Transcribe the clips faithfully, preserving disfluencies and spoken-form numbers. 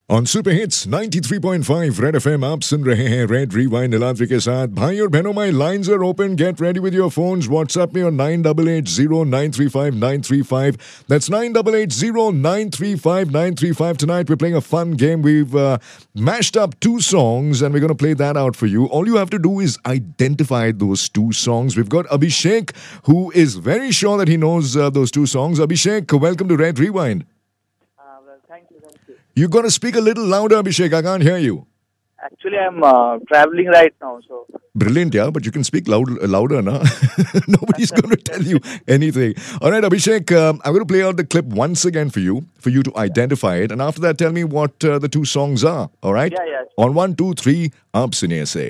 On super hits ninety three point five red FM आप सुन रहे हैं रेड रिवाइंड नीलाद्री के साथ। भाई और बहनों, my lines are open, get ready with your phones. WhatsApp में on nine eight eight zero nine three five nine three five. That's nine eight eight zero nine three five nine three five. Tonight we're playing a fun game. We've uh, mashed up two songs and we're going to play that out for you. All you have to do is identify those two songs. We've got Abhishek, who is very sure that he knows uh, those two songs. Abhishek, welcome to Red Rewind. You got to speak a little louder, Abhishek. I can't hear you. Actually, I'm uh, traveling right now, so. Brilliant, yeah, but you can speak loud, louder, na? Nobody's going to tell you anything. All right, Abhishek, um, I'm going to play out the clip once again for you, for you to identify it. And after that, tell me what uh, the two songs are, all right? Yeah, yeah. On one, two, three, aap suniye se.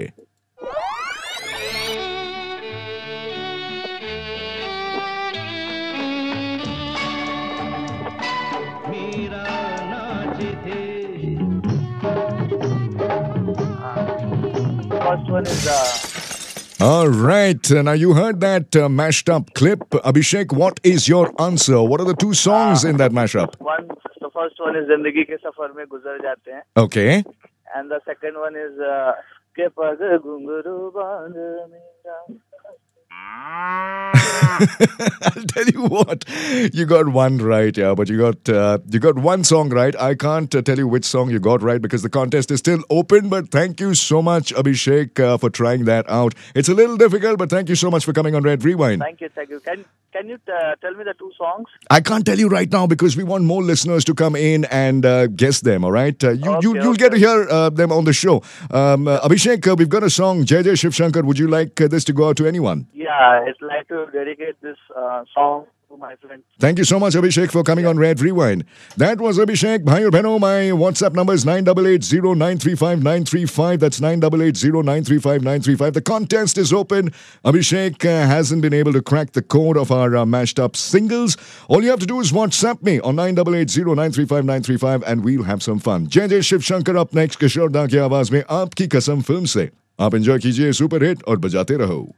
First one is uh, All right, now you heard that uh, mashed up clip. Abhishek, what is your answer? What are the two songs in that mashup? one. The first one is "Zindagi ke safar mein guzar jate hain," Okay. and the second one is uh, "Ke pag ghunghru bandh mera." I'll tell you what, you got one right, yeah, but you got uh, you got one song right. I can't uh, tell you which song you got right because the contest is still open. But thank you so much, Abhishek, uh, for trying that out. It's a little difficult, but thank you so much for coming on Red Rewind. Thank you, thank you. Can can you uh, tell me the two songs? I can't tell you right now because we want more listeners to come in and uh, guess them. All right, uh, you Okay, you you'll okay. get to hear uh, them on the show. Um, uh, Abhishek, uh, we've got a song, Jai Jai Shiv Shankar. Would you like uh, this to go out to anyone? Yeah, I'd like to dedicate this uh, song to my friend. Thank you so much, Abhishek, for coming on Red Rewind. That was Abhishek. Bhai aur behno, my WhatsApp number is nine eight eight zero nine three five nine three five. That's nine eight eight zero nine three five nine three five. The contest is open. Abhishek uh, hasn't been able to crack the code of our uh, mashed up singles. All you have to do is WhatsApp me on nine eight eight zero nine three five nine three five and we'll have some fun. Jai Jai Shiv Shankar up next. Kishore Da की आवाज में आपकी कसम film से आप enjoy कीजिए super hit और बजाते रहो.